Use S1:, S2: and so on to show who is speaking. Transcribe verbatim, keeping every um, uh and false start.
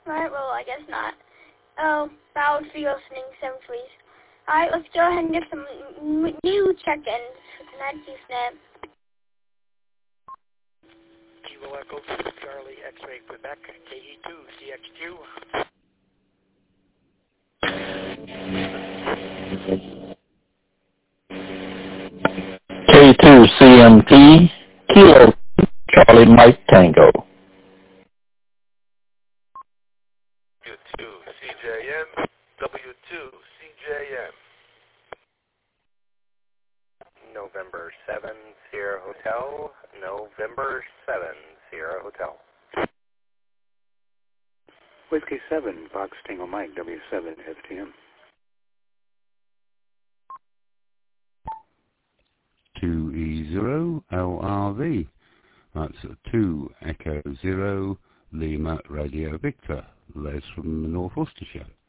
S1: Alright, well, I guess not. Oh, bowed for your listening, seven please. Alright, let's go ahead and get some m new check-ins for tonight's Snap.
S2: Kilo Echo, Charlie X-Ray Quebec, K E two C X Q.
S3: K two C M T, Kilo Charlie Mike Tango.
S4: W two C J M, W two C J M.
S5: November seven, Sierra Hotel, November seven, Sierra Hotel.
S6: Whiskey seven, Fox Tango Mike, W seven F T M.
S7: two E zero L R V. That's two Echo zero Lima Radio Victor. Les from North Worcestershire.